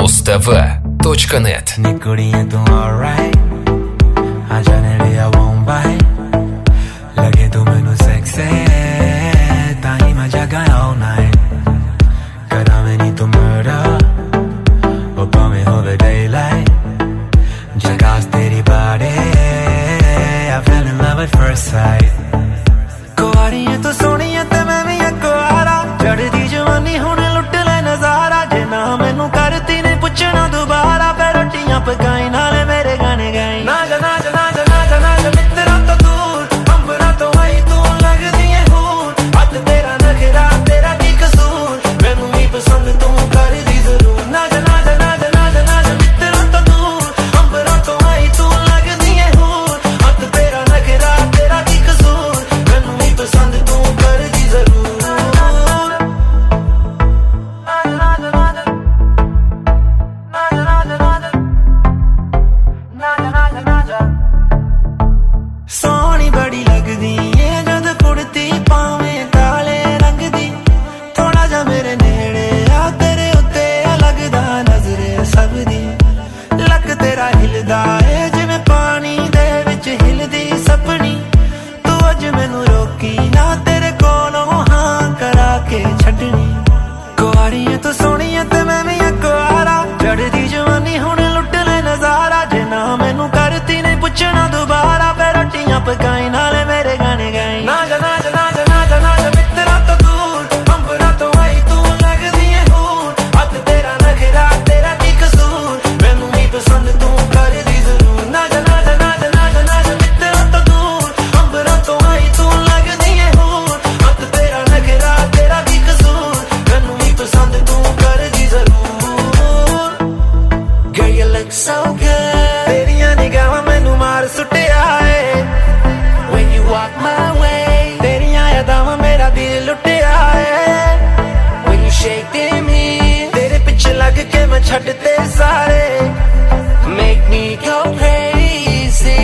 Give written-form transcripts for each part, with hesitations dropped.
mustv.net. निकुड़ियां तू alright, आ जाने लिया won't bite, लगे तू मैनू sexy, ताही मैं जगा all night, करा मैनी तू murder, वो पावे होवे daylight, जगास तेरी body, I fell in love at first sight. कुआरियां तू सोनियां ते मैं भी कुआरा, चढ़दी जवानी हुण लुट ले नजारा, जे ना मैनू करती ने पुछना दोबारा, फिर रोटियां पकाई नाले मेरे गाने गाई। ना जा ना जा ना जा ना जा ना जा मित्रा तो दूर, अंबरा तो आई तू लगदी है हूर, हद तेरा नखरा तेरा की कसूर, मैनू भी पसंद तू कर दी जरूर। ना जा ना जा ना जा ना जा ना जा मित्रा तो दूर, अंबरा तो आई तू लगदी है हूर, हद तेरा नखरा तेरा की कसूर, मैनू भी पसंद तू कर दी जरूर। सोहनी बड़ी लगदी है जद कुड़ती पावे काले रंग दी, थोड़ा जा मेरे नेड़े आ तेरे उत्ते लगदा नजरे सब दी, लक तेरा हिलदा है जिवें पानी दे विच हिलदी सपनी, तू अज मैनू रोकी ना तेरे कोलों हां करा के छड्डनी। कुआरियां तू सोहणियां ते मैं भी कुआरा, चढ़दी जवानी हुण लुट ले नजारा, जे ना मैनू करती ने पुछना दोबारा, फिर रोटियां पकाई नाले मेरे गाने गाई। ना जा ना जा ना जा ना जा ना जा मित्रा तो दूर, अंबरा तो आई तू लगदी है हूर, हद तेरा नखरा तेरा की कसूर, मैनू भी पसंद तू कर दी जरूर। ना जा ना जा ना जा ना जा ना जा मित्रा तो दूर, अंबरा तो आई तू लगदी है हूर, हद तेरा नखरा तेरा की कसूर, मैनू भी पसंद तू कर दी जरूर। Girl you look so good, तेरियां निगाहां मैनू मार सुटिया है, when you walk my way, तेरियां यादां मेरा दिल लुटिया है, when you shake me, तेरे पिछे लग के मैं छड्डते सारे, make me go crazy.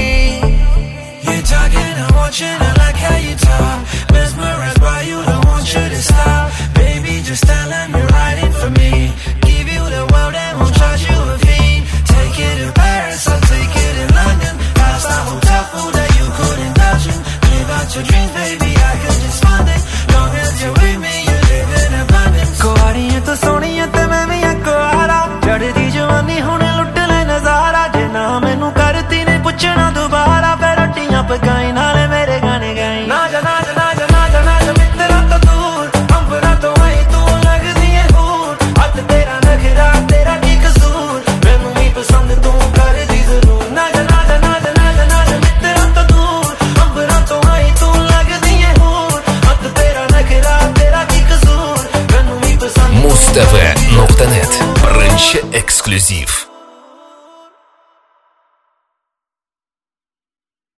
You're talking, I'm watching, I like how you talk, mesmerized by you, don't want you to stop, baby just telling me right in for me, give you the world and won't charge you a fee, take it to Paris, I'll take it in London, five-star hotel food that you couldn't touch in, live out your dreams baby, I could just fund it, long as you're with me, you live in abundance. कुआरियां तो सोहणियां ते मैं भी कुआरा, चढ़दी जवानी हुण लुट ले नजारा, जे ना मैनू करती ने पुछना दोबारा, फिर रोटियां पकाई नाले मेरे गाने गाई। ना जा ना जा ना जा ना जा ना जा मित्रा तो दूर, अंबरा तो आई तू लगदी है हूर, हद तेरा नखरा तेरा की कसूर, मैनू भी पसंद तू कर दी जरूर। ना जा ना जा ना जा ना जा ना जा मित्रा तो दूर, अंबरा तो आई तू लगदी है हूर, हद तेरा नखरा तेरा की कसूर, मैनू भी पसंद। mustv.net. Ranch эксклюзив.